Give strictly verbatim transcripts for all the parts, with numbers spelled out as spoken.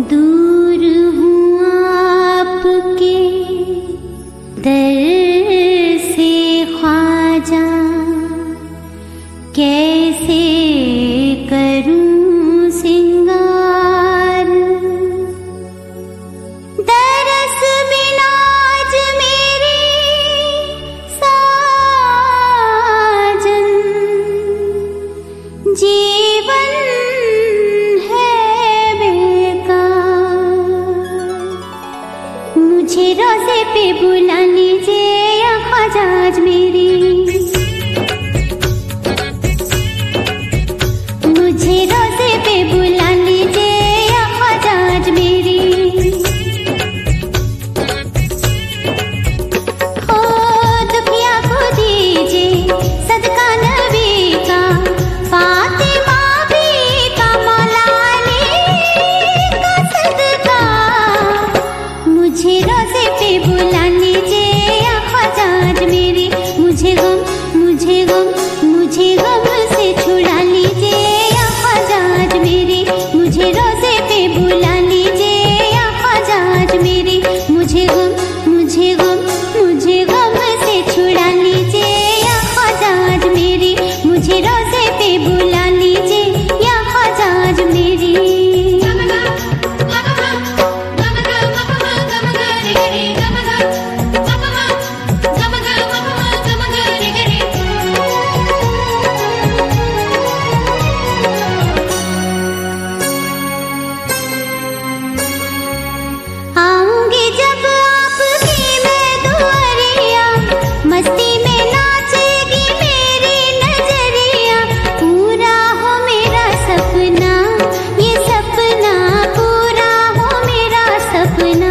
दूर हूँ आपके दर से ख्वाजा, कैसे करूँ सिंगार। दरस बिना आज मेरे साजन, जीवन है बेकार। मुझे रोज़े पे बुला लीजिए या ख्वाजा आज मेरी, मुझे रोज़े पे बुला लीजिए या ख्वाजा आज मेरी। हो दुखिया को दीजिए सदका नबी का, फातिमा भी का, मौला अली का सदका। मुझे रोज़े पे बुला लीजिए या ख्वाजा आज मेरी। मुझे गम मुझे गम मुझे गम से छुड़ा लीजिए या ख्वाजा आज मेरी। मुझे रोज़े पे बुला लीजिए या ख्वाजा आज मेरी। मुझे गम मुझे गम मुझे गम से छुड़ा लीजिए या ख्वाजा आज मेरी। मुझे रोज़े पे बुला लीजिए या ख्वाजा आज मेरी। आऊंगी जब आपकी मैं दुआरिया, मस्ती में नाचेगी मेरी नजरिया। पूरा हो मेरा सपना, ये सपना पूरा हो मेरा सपना।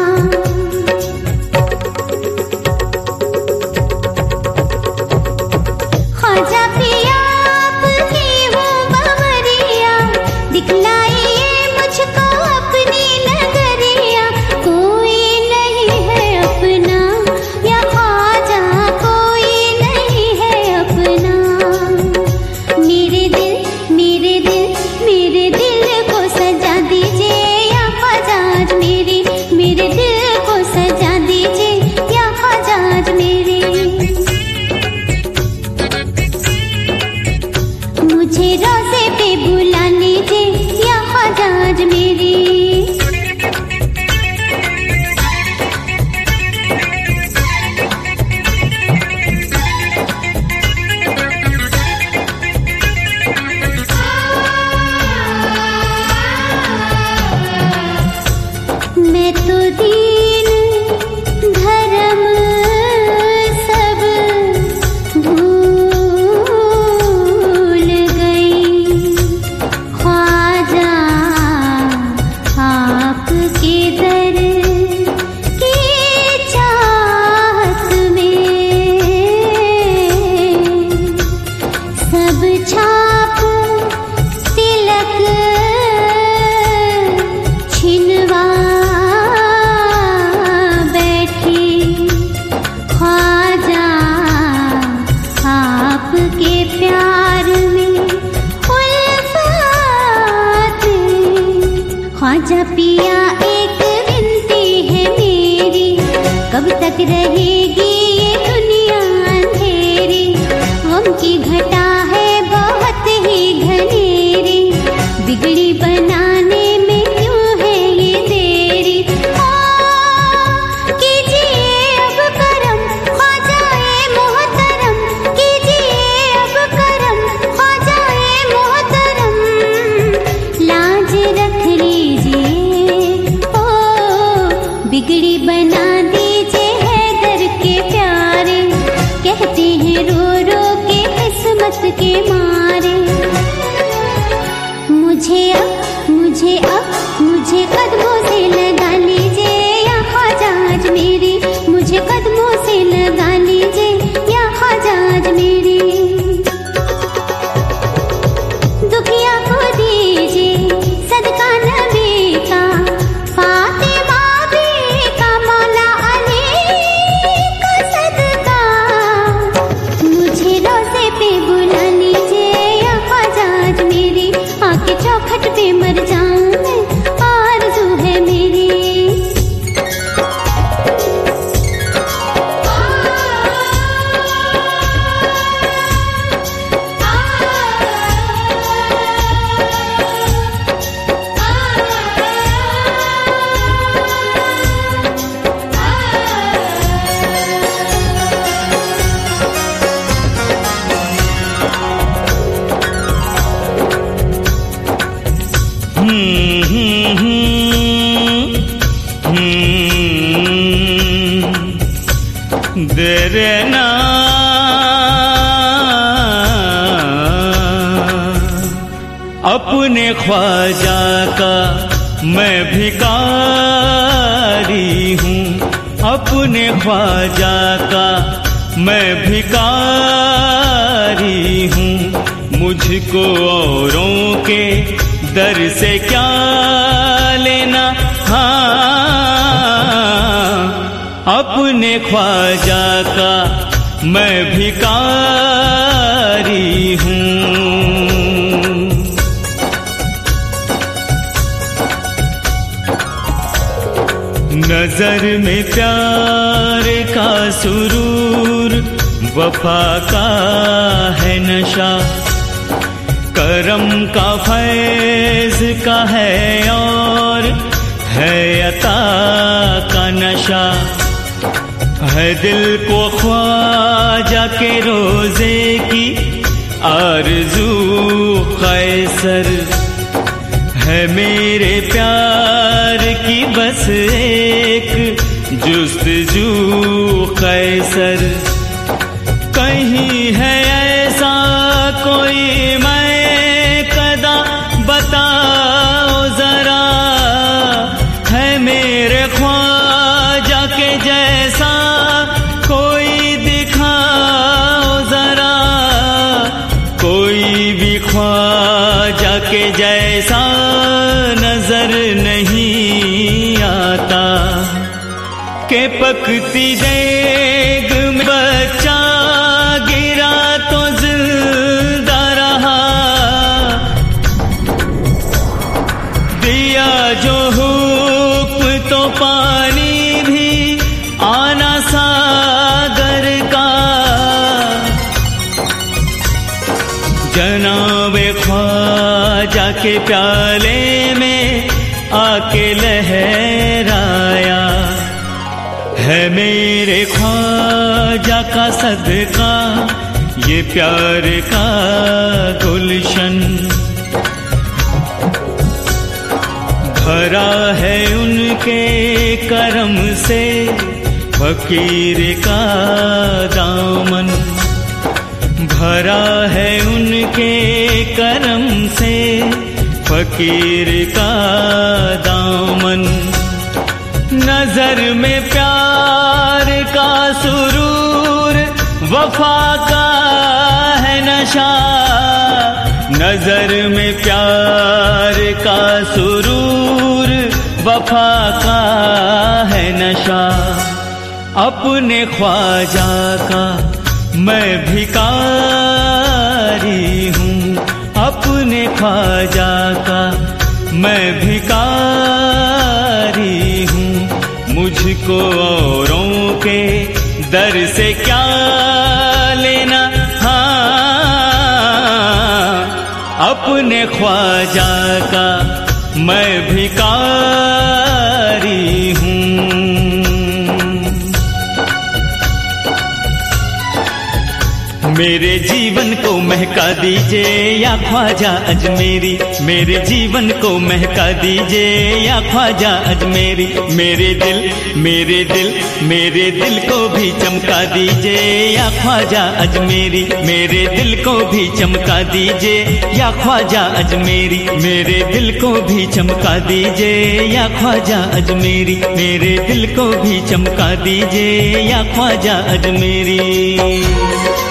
ख्वाजा पिया आपकी हूँ बावरिया, दिखलाइए मुझको अपनी नगरिया। कोई नहीं है अपना या ख्वाजा, कोई नहीं है अपना। मेरे दिल मेरे दिल मेरे दिल को सजा दीजिए या ख्वाजा आज मेरी। मेरे दिल को सजा दीजिए या ख्वाजा आज मेरी। मुझे रोज़े पे बुला लीजिए या ख्वाजा आज मेरी। मैं तो दीन धर्म सब भूल गई। ख्वाजा आपके दर की चाहत में, सब छाप तिलक छिनवा बैठी। ख्वाजा आपके प्यार में उल्फत। ख्वाजा पिया एक विनती है मेरी, कब तक रहेगी ये दुनिया अंधेरी। गम की घटा है बहुत ही घनेरी, बिगड़ी बनाने में क्यों है ये देरी। आ, कीजिए अब करम ख्वाजाए मोहतरम, कीजिए अब करम ख्वाजाए मोहतरम। लाज रख लीजिए ओ, बिगड़ी बना दीजिए हैदर के प्यारे। कहते हैं रो रो के किस्मत के मारे। मुझे अब मुझे अब मुझे कदमों से लगा लीजिए या ख्वाजा आज मेरी। मुझे कदमों से लगा लीजिए या ख्वाजा आज मेरी। दुखिया को दीजिए सदका नबी का, फातिमा भी का, मौला अली का सदका। मुझे रोज़े पे बुला लीजिए तेरे ना अपने ख्वाजा का मैं भिखारी हूँ, अपने ख्वाजा का मैं भिखारी हूँ। मुझको औरों के दर से क्या लेना, हाँ अपने ख्वाजा का मैं भिखारी हूँ। नजर में प्यार का सुरूर, वफा का है नशा, करम का फैज का है और है अता का नशा। है दिल को ख्वाजा के रोजे की आरज़ू कैसर, है मेरे प्यार की बस एक जुस्तजू कैसर। कहीं है ऐसा कोई मैं कदा, बताओ जरा, है मेरे ख्वाजा के जैसा कोई, दिखाओ जरा, कोई भी ख्वाजा के जैसा नजर नहीं आता। के पकती देग में बच्चा गिरा तो जिंदा रहा, दिया जो हुक्म तो पानी भी आना सागर का। जनाबे ख्वाजा के प्याले में आके लहराया, है मेरे ख्वाजा का सदका ये प्यार का गुलशन। भरा है उनके करम से फकीर का दामन, भरा है उनके करम से फकीर का दामन। नजर में प्यार का सुरूर, वफा का है नशा, नजर में प्यार का सुरूर, वफा का है नशा। अपने ख्वाजा का मैं भिखारी हूँ, अपने ख्वाजा का मैं भिखारी हूँ। मुझको औरों के दर से क्या लेना, हाँ अपने ख्वाजा का मैं भिखारी हूँ। मेरे जीवन को महका दीजिए या ख्वाजा अजमेरी, मेरे जीवन को महका दीजिए या ख्वाजा अजमेरी। मेरे दिल मेरे दिल मेरे दिल को भी चमका दीजिए या ख्वाजा अजमेरी, मेरे दिल को भी चमका दीजिए या ख्वाजा अजमेरी। मेरे दिल को भी चमका दीजिए या ख्वाजा अजमेरी, मेरे दिल को भी चमका दीजिए या ख्वाजा अजमेरी।